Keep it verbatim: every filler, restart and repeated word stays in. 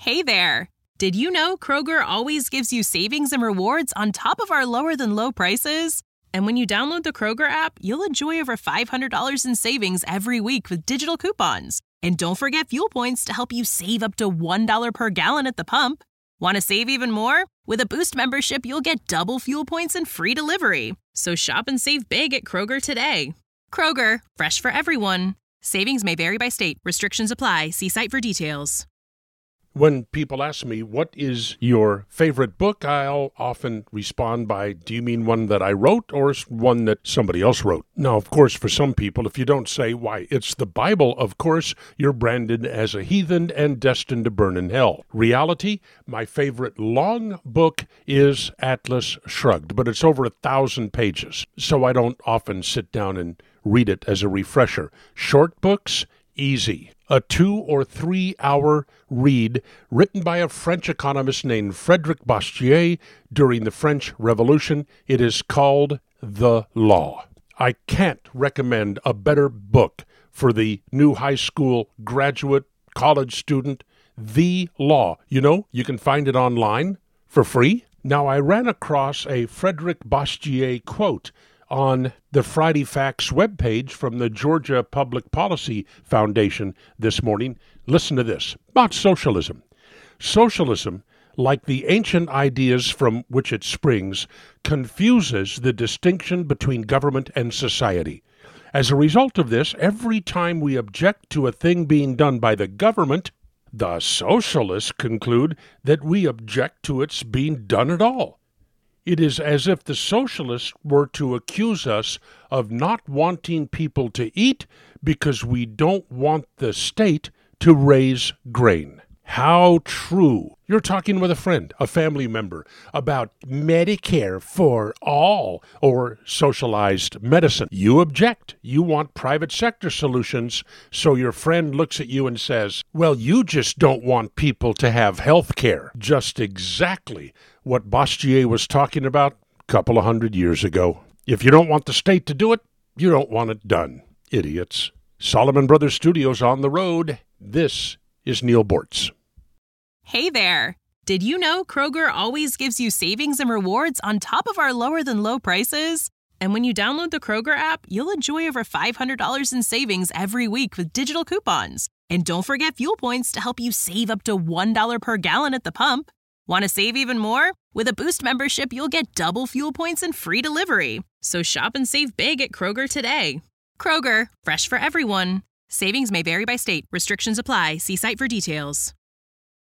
Hey there! Did you know Kroger always gives you savings and rewards on top of our lower-than-low prices? And when you download the Kroger app, you'll enjoy over five hundred dollars in savings every week with digital coupons. And don't forget fuel points to help you save up to one dollar per gallon at the pump. Want to save even more? With a Boost membership, you'll get double fuel points and free delivery. So shop and save big at Kroger today. Kroger, fresh for everyone. Savings may vary by state. Restrictions apply. See site for details. When people ask me, what is your favorite book, I'll often respond by, do you mean one that I wrote or one that somebody else wrote? Now, of course, for some people, if you don't say, why, it's the Bible, of course, you're branded as a heathen and destined to burn in hell. Reality, my favorite long book is Atlas Shrugged, but it's over a thousand pages, so I don't often sit down and read it as a refresher. Short books, easy. A two or three hour read written by a French economist named Frédéric Bastiat during the French Revolution. It is called The Law. I can't recommend a better book for the new high school graduate, college student. The Law. You know, you can find it online for free. Now, I ran across a Frédéric Bastiat quote on the Friday Facts webpage from the Georgia Public Policy Foundation this morning. Listen to this about socialism. Socialism, like the ancient ideas from which it springs, confuses the distinction between government and society. As a result of this, every time we object to a thing being done by the government, the socialists conclude that we object to its being done at all. It is as if the socialists were to accuse us of not wanting people to eat because we don't want the state to raise grain. How true. You're talking with a friend, a family member, about Medicare for all or socialized medicine. You object. You want private sector solutions, so your friend looks at you and says, well, you just don't want people to have health care. Just exactly what Bastiat was talking about a couple of hundred years ago. If you don't want the state to do it, you don't want it done. Idiots. Solomon Brothers Studios on the road. This is Neal Boortz. Hey there! Did you know Kroger always gives you savings and rewards on top of our lower-than-low prices? And when you download the Kroger app, you'll enjoy over five hundred dollars in savings every week with digital coupons. And don't forget fuel points to help you save up to one dollar per gallon at the pump. Want to save even more? With a Boost membership, you'll get double fuel points and free delivery. So shop and save big at Kroger today. Kroger, fresh for everyone. Savings may vary by state. Restrictions apply. See site for details.